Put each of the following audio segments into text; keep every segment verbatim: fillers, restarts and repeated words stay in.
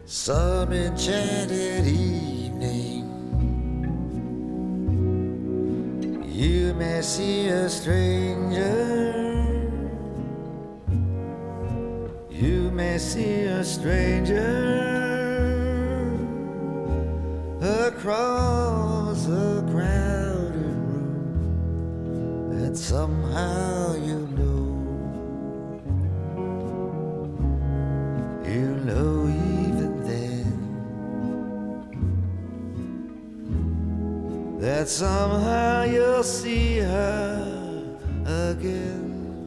Some enchanted evening, you may see a stranger. You may see a stranger across a crowded room, and somehow you know, you know even then that somehow you'll see her again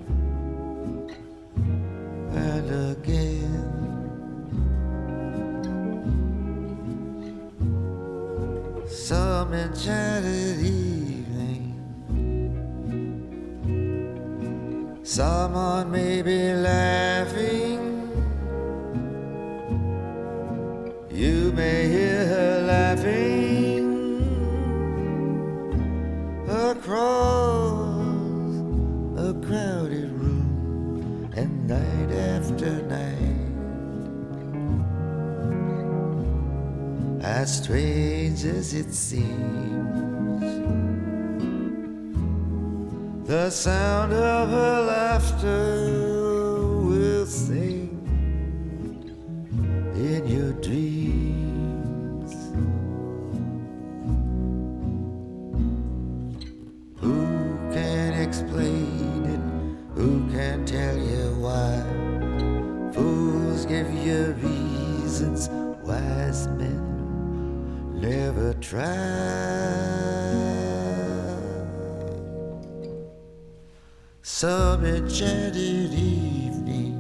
and again. Some enchanted evening, someone may be laughing. You may hear her laughing across a crowded room, and night after night, as strange as it seems, the sound of her laughter will sing in your dreams. Who can explain it? Who can tell you why? Fools give you reasons, wise men never try. Some enchanted evening,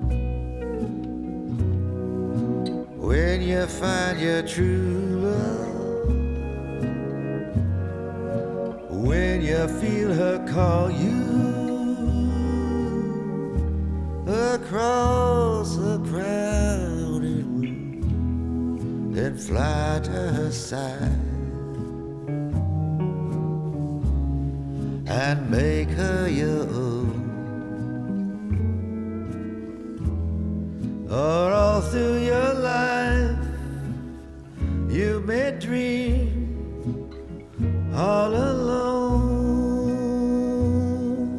when you find your true love, when you feel her call you across a crowded room, then fly to her side and make her your own. Or all through your life you may dream all alone.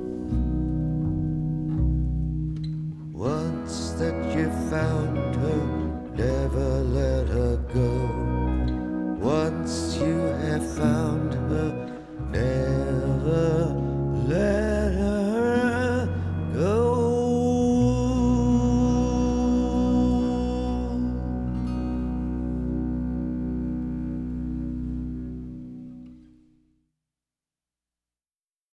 Once that you found her, never let her go. Once you have found